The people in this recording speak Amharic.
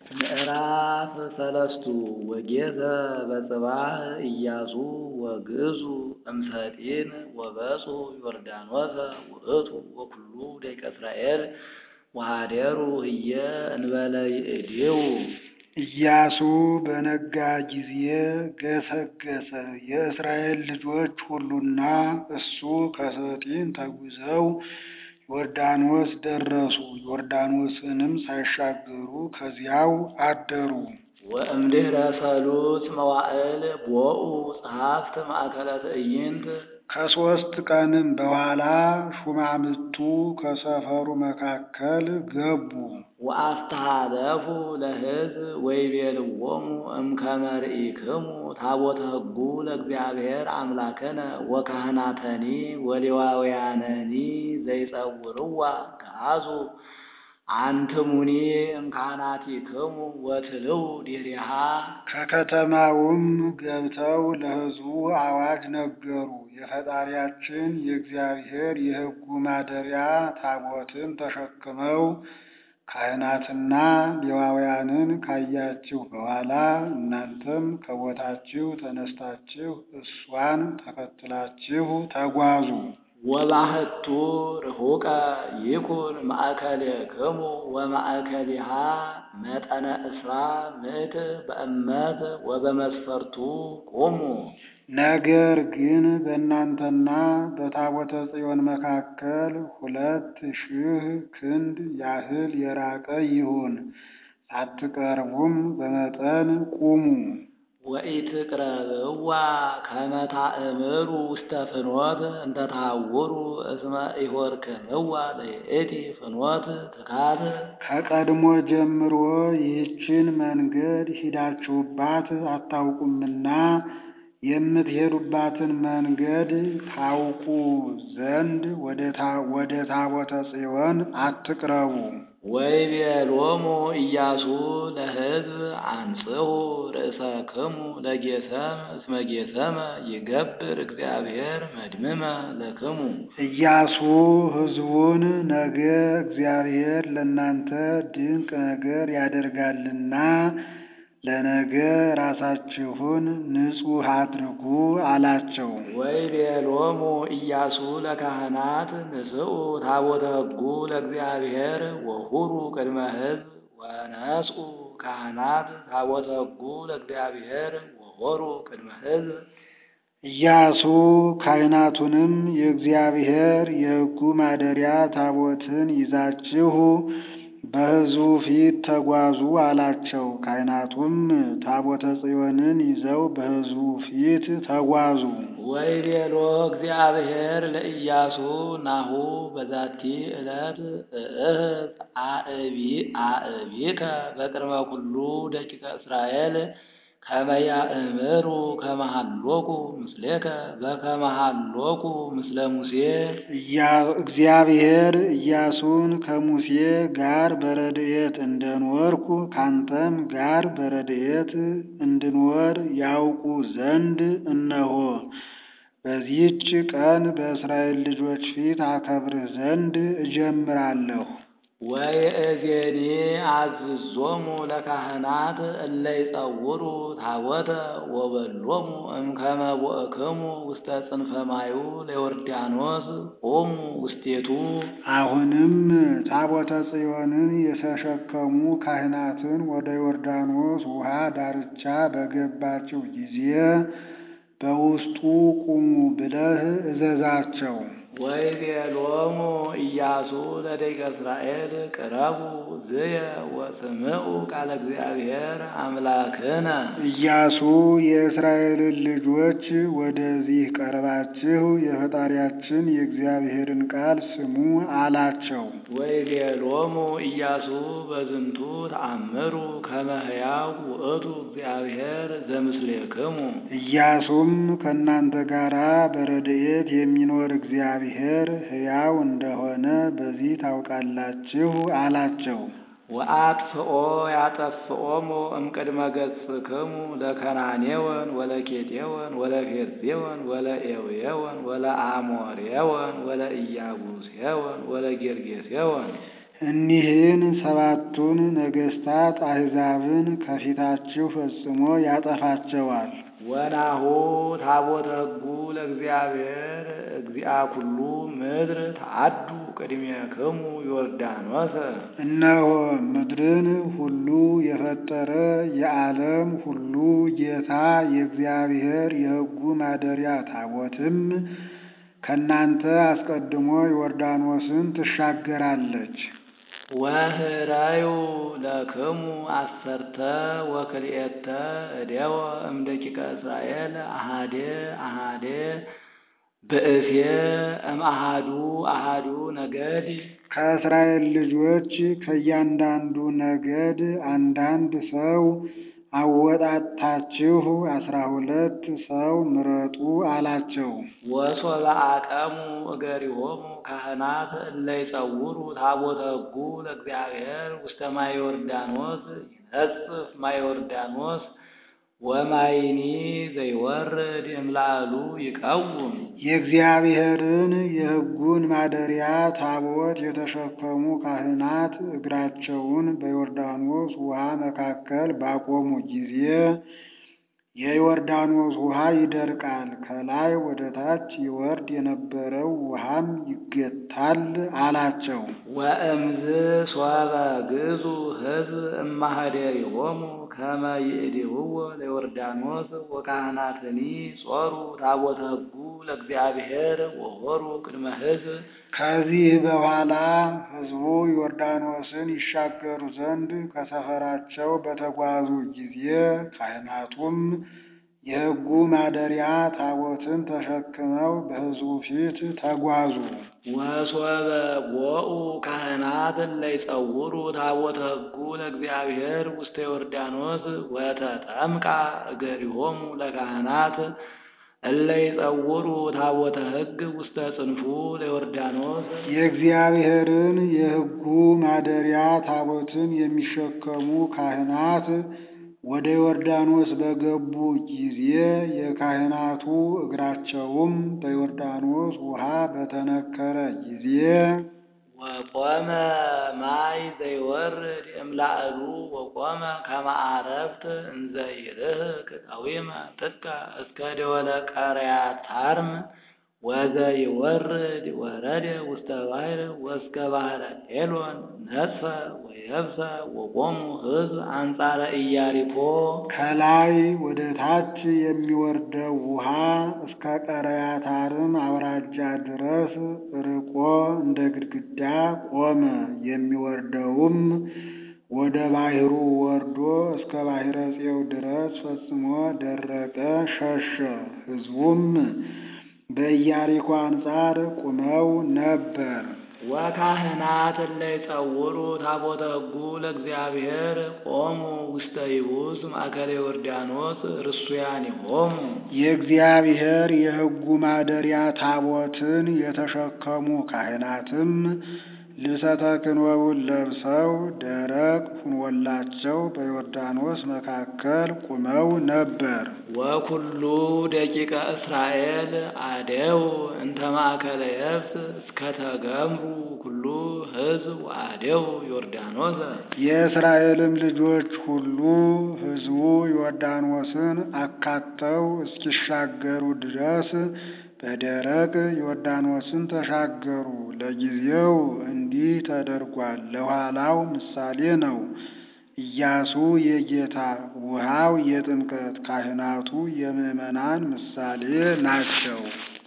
ምዕራፍ ሰለስቱ ወጌዘ በጽባህ ኢያሱ ወግዕዙ እምሰጢን ወበጹ ዮርዳኖሰ ውእቱ ወኩሉ ደቂቀ እስራኤል ወኀደሩ ህየ እንበለ ይእዜው። ኢያሱ በነጋ ጊዜ ገሰገሰ። የእስራኤል ልጆች ሁሉና እሱ ከሰጢን ተጉዘው ዮርዳኖስ ደረሱ። ዮርዳኖስንም ሳይሻገሩ ከዚያው አደሩ። ወእምድኅረ ሰሉስ መዋዕል ቦኡ ጸሐፍት ማእከለ ትዕይንት። ከሦስት ቀንም በኋላ ሹማምቱ ከሰፈሩ መካከል ገቡ። ወአስተኀለፉ ለሕዝብ ወይቤልዎሙ እምከመ ርኢክሙ ታቦተ ሕጉ ለእግዚአብሔር አምላክነ ወካህናተኒ ወሌዋውያነኒ ዘይጸውርዋ ገአዙ አንትሙኒ እምካህናቲክሙ ወትልው ዲሪሃ። ከከተማውም ገብተው ለሕዝቡ አዋጅ ነገሩ። የፈጣሪያችን የእግዚአብሔር የሕጉ ማደሪያ ታቦትን ተሸክመው ካህናትና ሌዋውያንን ካያችሁ በኋላ እናንተም ከቦታችሁ ተነስታችሁ እሷን ተከትላችሁ ተጓዙ። ወባሕቱ ርሑቀ ይኩን ማእከሌክሙ ወማእከሊሃ መጠነ እስራ ምዕት በእመት ወበመስፈርቱ ቁሙ። ነገር ግን በእናንተና በታቦተ ጽዮን መካከል 2000 ክንድ ያህል የራቀ ይሁን። ሳትቀርቡም በመጠን ቁሙ። ወኢትቅረብዋ ከመ ታእምሩ ውስተ ፍኖት እንተ ተሐውሩ እስመ ኢሖርክምዋ ለይእቲ ፍኖት ትካት። ከቀድሞ ጀምሮ ይህችን መንገድ ሂዳችሁባት አታውቁምና የምትሄዱባትን መንገድ ታውቁ ዘንድ ወደ ታቦተ ጽዮን አትቅረቡ። ወይቤሎሙ ኢያሱ ለሕዝብ አንጽሑ ርእሰክሙ ለጌሰም እስመ ጌሰመ ይገብር እግዚአብሔር መድምመ ለክሙ። ኢያሱ ሕዝቡን ነገ እግዚአብሔር ለእናንተ ድንቅ ነገር ያደርጋልና ለነገ ራሳችሁን ንጹሕ አድርጉ አላቸው። ወይቤሎሙ ኢያሱ ለካህናት ንስኡ ታቦተ ሕጉ ለእግዚአብሔር ወሁሩ ቅድመ ሕዝብ። ወነስኡ ካህናት ታቦተ ሕጉ ለእግዚአብሔር ወሆሩ ቅድመ ሕዝብ። ኢያሱ ካህናቱንም የእግዚአብሔር የሕጉ ማደሪያ ታቦትን ይዛችሁ በሕዝቡ ፊት ተጓዙ አላቸው። ካህናቱም ታቦተ ጽዮንን ይዘው በሕዝቡ ፊት ተጓዙ። ወይቤሎ እግዚአብሔር ለኢያሱ ናሁ በዛቲ ዕለት እእህዝ አእቢከ በቅድመ ኩሉ ደቂቀ እስራኤል ከመ ያእምሩ ከመ ሀሎኩ ምስሌከ በከመ ሀሎኩ ምስለ ሙሴ። እግዚአብሔር ኢያሱን ከሙሴ ጋር በረድኤት እንደኖርኩ ካንተም ጋር በረድኤት እንድኖር ያውቁ ዘንድ እነሆ በዚህች ቀን በእስራኤል ልጆች ፊት አከብርህ ዘንድ እጀምራለሁ። ወይእዜኒ አዝዞሙ ለካህናት እለ ይጸውሩ ታቦተ ወበሎሙ እምከመ ቦእክሙ ውስተ ጽንፈ ማዩ ለዮርዳኖስ ቁሙ ውስቴቱ። አሁንም ታቦተ ጽዮንን የተሸከሙ ካህናትን ወደ ዮርዳኖስ ውሃ ዳርቻ በገባችሁ ጊዜ በውስጡ ቁሙ ብለህ እዘዛቸው። ወይቤሎሙ ኢያሱ ለደቂቀ እስራኤል ቅረቡ ዝየ ወስምዑ ቃለ እግዚአብሔር አምላክነ። ኢያሱ የእስራኤልን ልጆች ወደዚህ ቀርባችሁ የፈጣሪያችን የእግዚአብሔርን ቃል ስሙ አላቸው። ወይቤሎሙ ኢያሱ በዝንቱ ተአምሩ ከመ ሕያው ውእቱ እግዚአብሔር ዘምስሌክሙ። ኢያሱም ከእናንተ ጋራ በረድኤት የሚኖር እግዚአብሔር ሕያው እንደሆነ በዚህ ታውቃላችሁ አላቸው። ወአጥፍኦ ያጠፍኦሙ እምቅድመ ገጽክሙ ለከናኔወን ወለኬጤወን ወለፌርዜወን ወለኤውየወን ወለአሞሬወን ወለኢያቡሴወን ወለጌርጌሴወን። እኒህን ሰባቱን ነገሥታት አሕዛብን ከፊታችሁ ፈጽሞ ያጠፋቸዋል። ወናሁ ታቦተ ሕጉ ለእግዚአብሔር እግዚአ ኩሉ ምድር ተአዱ ቅድሜክሙ ዮርዳኖስ። እነሆ ምድርን ሁሉ የፈጠረ የዓለም ሁሉ ጌታ የእግዚአብሔር የሕጉ ማደሪያ ታቦትም ከእናንተ አስቀድሞ ዮርዳኖስን ትሻገራለች። ወህራዩ ለክሙ አሰርተ ወክልኤተ እደወ እምደቂቀ እስራኤል አሃዴ አሃዴ ብእሴ እምአሃዱ አሃዱ ነገድ። ከእስራኤል ልጆች ከእያንዳንዱ ነገድ አንዳንድ ሰው አወጣታችሁ 12 ሰው ምረጡ አላቸው። ወሶበ አቀሙ እገሪሆሙ ካህናት እለ ይጸውሩ ታቦተ ሕጉ ለእግዚአብሔር ውስተ ማየ ዮርዳኖስ ይነጽፍ ማየ ዮርዳኖስ ወማይኒ ዘይወርድ እምላዕሉ ይቀውም። የእግዚአብሔርን የሕጉን ማደሪያ ታቦት የተሸከሙ ካህናት እግራቸውን በዮርዳኖስ ውሃ መካከል ባቆሙ ጊዜ የዮርዳኖስ ውሃ ይደርቃል፣ ከላይ ወደ ታች ይወርድ የነበረው ውሃም ይገታል አላቸው። ወእምዝ ሶበ ግዙ ሕዝብ እማኅደሪሆሙ ከመ ይእድህዎ ለዮርዳኖስ ወካህናትኒ ጾሩ ታቦተ ሕጉ ለእግዚአብሔር ወሖሩ ቅድመ ሕዝብ። ከዚህ በኋላ ሕዝቡ ዮርዳኖስን ይሻገሩ ዘንድ ከሰፈራቸው በተጓዙ ጊዜ ካህናቱም የሕጉ ማደሪያ ታቦትን ተሸክመው በሕዝቡ ፊት ተጓዙ። ወሶበ ቦኡ ካህናት እለ ይጸውሩ ታቦተ ሕጉ ለእግዚአብሔር ውስተ ዮርዳኖስ ወተጠምቃ እገሪሆሙ ለካህናት እለ ይጸውሩ ታቦተ ሕግ ውስተ ጽንፉ ለዮርዳኖስ። የእግዚአብሔርን የሕጉ ማደሪያ ታቦትን የሚሸከሙ ካህናት ወደ ዮርዳኖስ በገቡ ጊዜ የካህናቱ እግራቸውም በዮርዳኖስ ውሃ በተነከረ ጊዜ ወቆመ ማይ ዘይወርድ እምላዕሉ ወቆመ ከመ ዓረብት እንዘ ይርህቅ ቀዊመ ጥቀ እስከ ደወለ ቀርያታርም ወዘይወርድ ወረደ ውስተ ባሕር ወእስከ ባሕረ ኤሎን ነጽፈ ወየብሰ ወቆሙ ሕዝብ አንጻረ ኢያሪኮ። ከላይ ወደ ታች የሚወርደው ውሃ እስከ ቀርያታርም አውራጃ ድረስ ርቆ እንደ ግድግዳ ቆመ። የሚወርደውም ወደ ባሕሩ ወርዶ እስከ ባሕረ ጽዮን ድረስ ፈጽሞ ደረቀ፣ ሸሸ። ሕዝቡም በኢያሪኮ አንጻር ቁመው ነበር። ወካህናት እለ ይጸውሩ ታቦተ ሕጉ ለእግዚአብሔር ቆሙ ውስተ ይቡስ ማእከለ ዮርዳኖስ ርሱያኒሆሙ። የእግዚአብሔር የሕጉ ማደሪያ ታቦትን የተሸከሙ ካህናትም ልብሰ ተክህኖውን ለብሰው ደረቅ ሁኖላቸው በዮርዳኖስ መካከል ቁመው ነበር። ወኩሉ ደቂቀ እስራኤል አደው እንተ ማእከለ የብስ እስከ ተገምሩ ኩሉ ሕዝብ አደው ዮርዳኖስ። የእስራኤልም ልጆች ሁሉ ሕዝቡ ዮርዳኖስን አካተው እስኪሻገሩ ድረስ በደረቅ ዮርዳኖስን ተሻገሩ። ለጊዜው እንዲህ ተደርጓል፣ ለኋላው ምሳሌ ነው። ኢያሱ የጌታ፣ ውሃው የጥምቀት፣ ካህናቱ የምዕመናን ምሳሌ ናቸው።